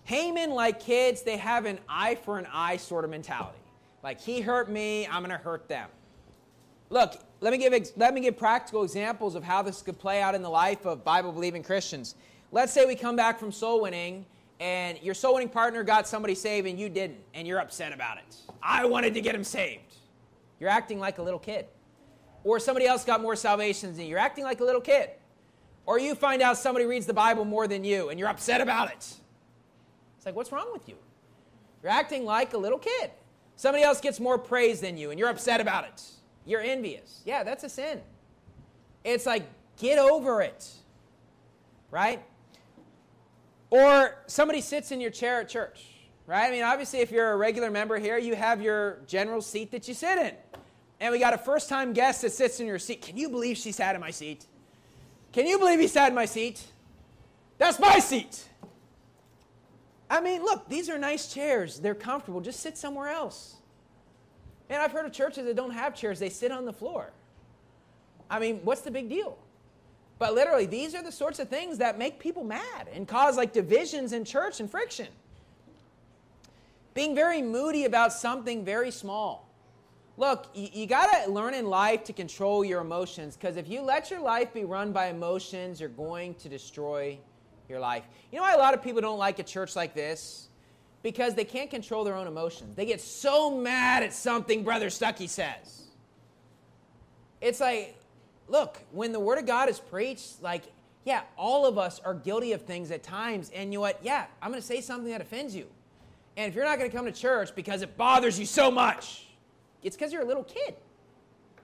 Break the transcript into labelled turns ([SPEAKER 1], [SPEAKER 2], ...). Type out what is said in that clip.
[SPEAKER 1] Haman, like kids, they have an eye for an eye sort of mentality. Like, he hurt me, I'm going to hurt them. Look, let me give practical examples of how this could play out in the life of Bible-believing Christians. Let's say we come back from soul winning, and your soul winning partner got somebody saved and you didn't, and you're upset about it. I wanted to get him saved. You're acting like a little kid. Or somebody else got more salvations than you. You're acting like a little kid. Or you find out somebody reads the Bible more than you, and you're upset about it. It's like, what's wrong with you? You're acting like a little kid. Somebody else gets more praise than you, and you're upset about it. You're envious. Yeah, that's a sin. It's like, get over it. Right? Or somebody sits in your chair at church. Right? I mean, obviously, if you're a regular member here, you have your general seat that you sit in. And we got a first-time guest that sits in your seat. Can you believe she sat in my seat? Can you believe he sat in my seat? That's my seat. I mean, look, these are nice chairs. They're comfortable. Just sit somewhere else. Man, I've heard of churches that don't have chairs. They sit on the floor. I mean, what's the big deal? But literally, these are the sorts of things that make people mad and cause like divisions in church and friction. Being very moody about something very small. Look, you got to learn in life to control your emotions, because if you let your life be run by emotions, you're going to destroy your life. You know why a lot of people don't like a church like this? Because they can't control their own emotions. They get so mad at something Brother Stuckey says. It's like, look, when the Word of God is preached, like, yeah, all of us are guilty of things at times. And you know what? Yeah, I'm going to say something that offends you. And if you're not going to come to church because it bothers you so much, it's because you're a little kid.